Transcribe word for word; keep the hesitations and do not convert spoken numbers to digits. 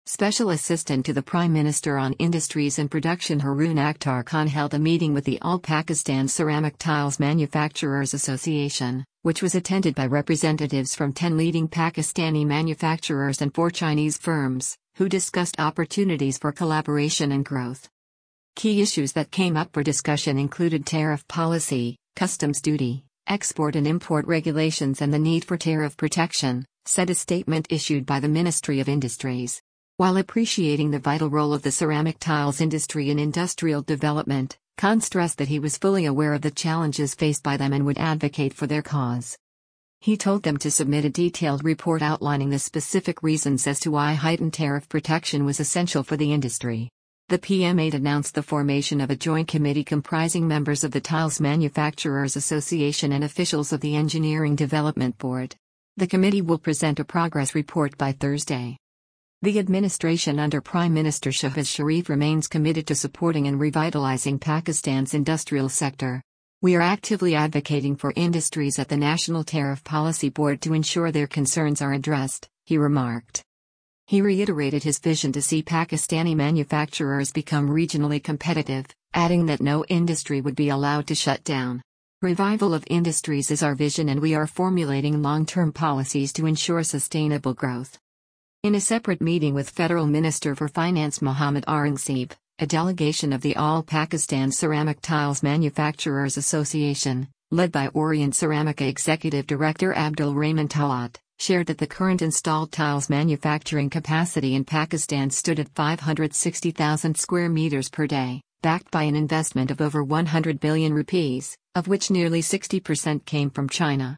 Special Assistant to the Prime Minister on Industries and Production Haroon Akhtar Khan held a meeting with the All Pakistan Ceramic Tiles Manufacturers Association, which was attended by representatives from ten leading Pakistani manufacturers and four Chinese firms, who discussed opportunities for collaboration and growth. Key issues that came up for discussion included tariff policy, customs duty, export and import regulations and the need for tariff protection, said a statement issued by the Ministry of Industries. While appreciating the vital role of the ceramic tiles industry in industrial development, Khan stressed that he was fully aware of the challenges faced by them and would advocate for their cause. He told them to submit a detailed report outlining the specific reasons as to why heightened tariff protection was essential for the industry. The P M A announced the formation of a joint committee comprising members of the Tiles Manufacturers Association and officials of the Engineering Development Board. The committee will present a progress report by Thursday. The administration under Prime Minister Shehbaz Sharif remains committed to supporting and revitalizing Pakistan's industrial sector. We are actively advocating for industries at the National Tariff Policy Board to ensure their concerns are addressed, he remarked. He reiterated his vision to see Pakistani manufacturers become regionally competitive, adding that no industry would be allowed to shut down. Revival of industries is our vision and we are formulating long-term policies to ensure sustainable growth. In a separate meeting with Federal Minister for Finance Mohammad Aurangzeb, a delegation of the All Pakistan Ceramic Tiles Manufacturers Association, led by Orient Ceramica Executive Director Abdul Rahman Talat, shared that the current installed tiles manufacturing capacity in Pakistan stood at five hundred sixty thousand square meters per day, backed by an investment of over one hundred billion rupees, of which nearly sixty percent came from China.